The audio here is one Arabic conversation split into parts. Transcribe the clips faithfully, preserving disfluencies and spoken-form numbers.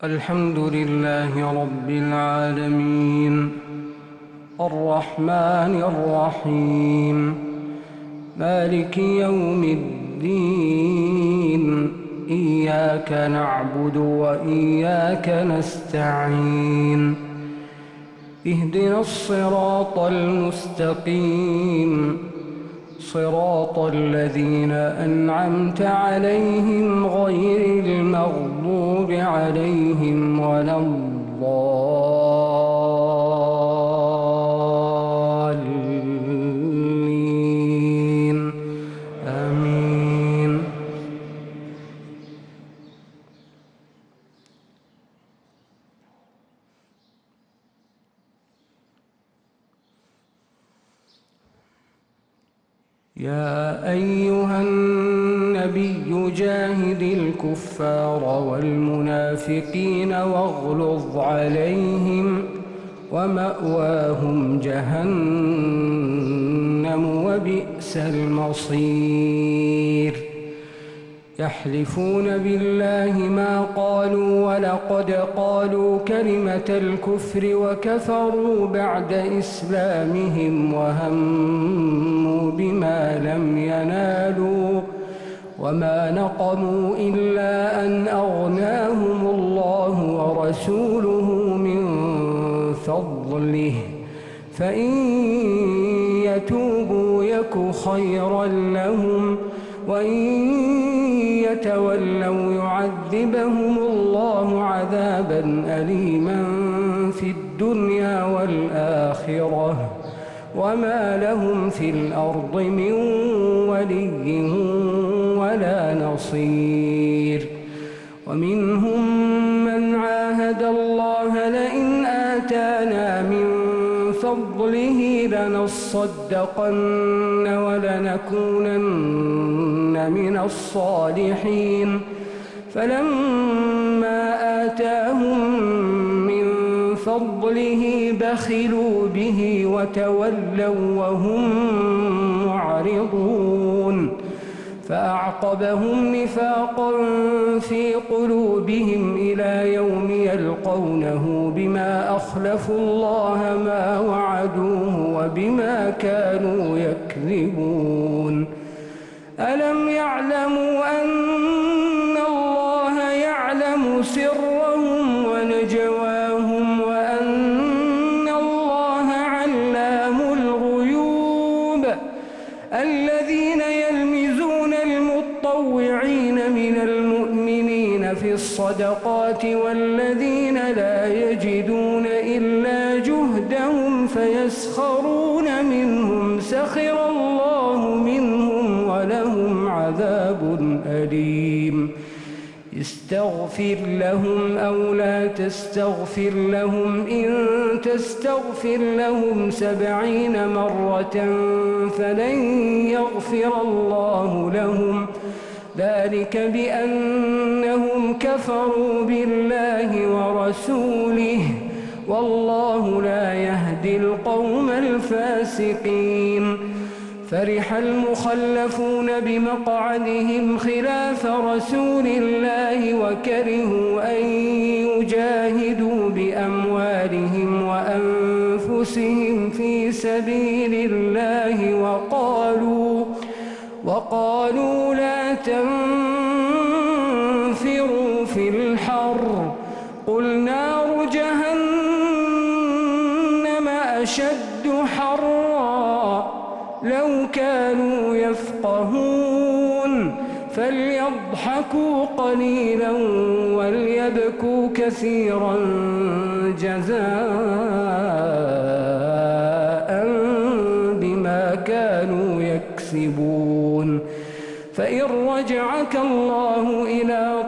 الحمد لله رب العالمين الرحمن الرحيم مالك يوم الدين إياك نعبد وإياك نستعين اهدنا الصراط المستقيم صراط الذين أنعمت عليهم غير المغضوب عليهم ولا الضالين آمين. يا أيها النبي جاهد الكفار والمنافقين واغلظ عليهم ومأواهم جهنم وبئس المصير. يحلفون بالله ما قالوا ولقد قالوا كلمة الكفر وكفروا بعد إسلامهم وهموا بما لم ينالوا وما نقموا إلا أن أغناهم الله ورسوله من فضله فإن يتوبوا يك خيرا لهم وإن يتولوا يعذبهم الله عذابا أليما في الدنيا والآخرة وما لهم في الأرض من ولي ولا نصير. ومنهم من عاهد الله لئن آتانا من فضله لنصدقن ولنكونن من الصالحين فلما آتاهم من فضله بخلوا به وتولوا وهم معرضون فأعقبهم نفاقا في قلوبهم إلى يوم يلقونه بما أخلفوا الله ما وعدوه وبما كانوا يكذبون. ألم يعلموا أن الله يعلم سرهم ونجواهم وأن الله علام الغيوب. الذين يلمزون المطوعين من المؤمنين في الصدقات والذين لا يجدون إلا جهدهم فيسخرون منهم سخر الله منهم ولهم عذاب أليم. استغفر لهم أو لا تستغفر لهم إن تستغفر لهم سبعين مرة فلن يغفر الله لهم ذلك بأنهم كفروا بالله ورسوله والله لا يهدي القوم الفاسقين. فرح المخلفون بمقعدهم خلاف رسول الله وكرهوا أن يجاهدوا بأموالهم وأنفسهم في سبيل الله وقالوا وقالوا لا تنفروا في الحر قل نار جهنم أشد حرا لو كانوا يفقهون فليضحكوا قليلا وليبكوا كثيرا جزاء بما كانوا يكسبون. فإن رجعك الله إلى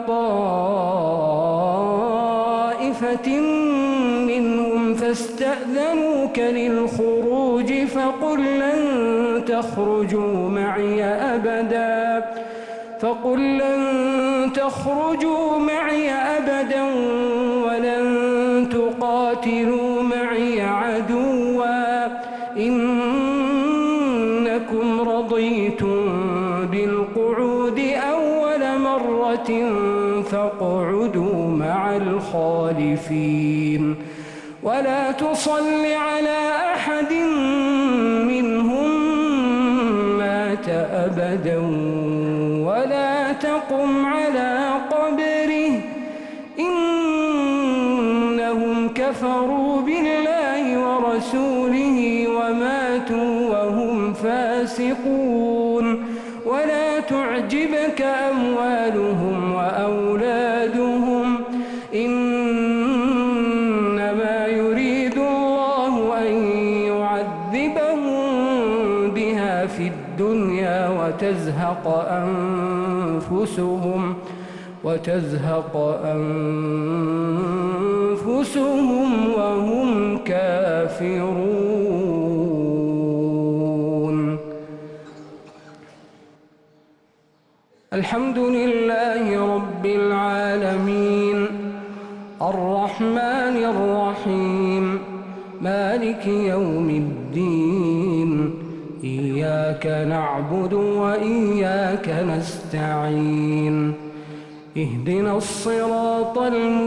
طائفة منهم فاستأذنوك للخروج فقل لن تخرجوا معي أبدا فقل لن تخرجوا معي أبدا ولن تقاتلوا معي عدوا إنكم رضيتم بالقعود أول مرة فاقعدوا مع مع الخالفين ولا تصل على أحد منهم مات أبدا ولا تقم على قبره إنهم كفروا بالله ورسوله وماتوا وهم فاسقون ولا تعجبك أموالهم وأولادهم إنما يريد الله أن يعذبهم بها في الدنيا وتزهق أنفسهم وتزهق أنفسهم وهم كافرون. الحمد لله رب العالمين الرحمن الرحيم مالك يوم الدين إياك نعبد وإياك نستعين اهدنا الصراط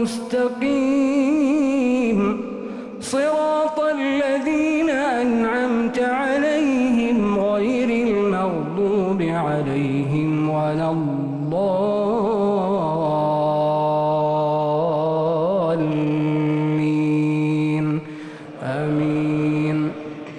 المستقيم صراط الذين أنعمت عليهم غير المغضوب عليهم ولا الضالين آمين.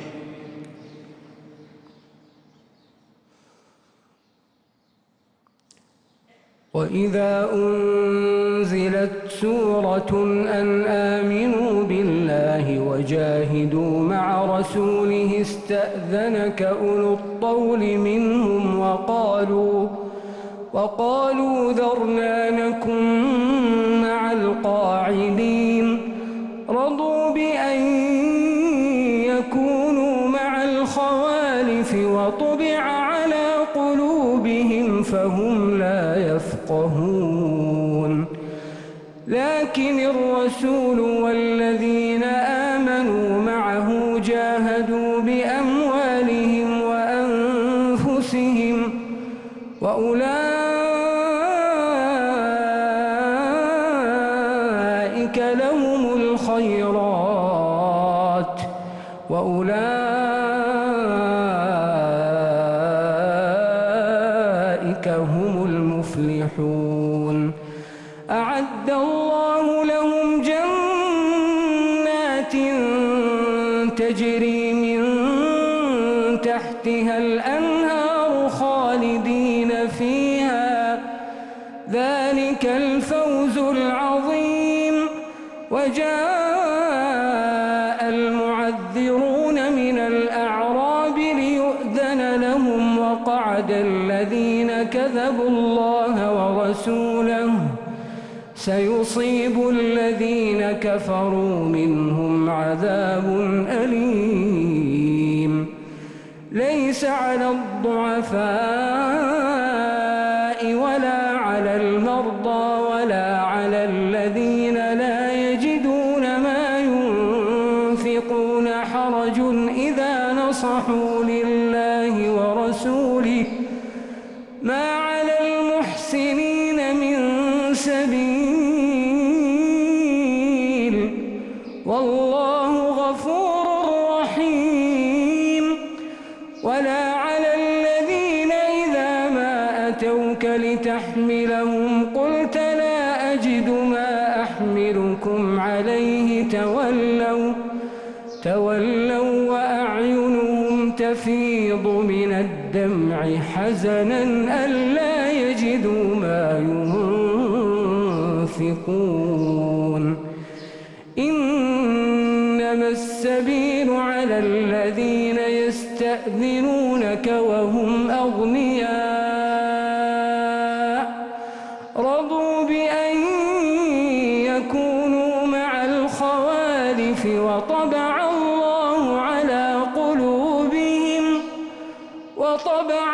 وإذا أنزلت سورة أن آمنوا بالله وجاهدوا مع رسوله استأذنك أولو الطول منهم وقالوا وقالوا ذرنا نكن مع القاعدين رضوا بأن يكونوا مع الخوالف وطبع على قلوبهم فهم لا يفقهون لكن الرسول والذين آمنوا معه جاهدوا بأموالهم وأنفسهم وأولئك لهم الخيرات وأولئك هم المفلحون. أعد الله لهم جنات تجري من تحتها الأنهار خالدين فيها ذلك الفوز العظيم. وجاء المعذرون من الأعراب ليؤذن لهم وقعد الذين كذبوا الله ورسوله سيصيب الذين كفروا منهم عذاب أليم. ليس على الضعفاء ولا على المرضى ولا على الذين لا يجدون ما ينفقون حرج إذا نصحوا لله ورسوله ما على المحسنين من سبيل والله غفور رحيم. ولا على الذين إذا ما أتوك لتحملهم قلت لا أجد ما أحملكم عليه تولوا تولوا وأعينهم تفيض من الدمع حزنا ألا يجدوا ما ينفقون. إنما السبيل على الذين يستأذنونك وهم أغنياء رضوا بأن يكونوا مع الخوالف وطبع الله على قلوبهم وطبع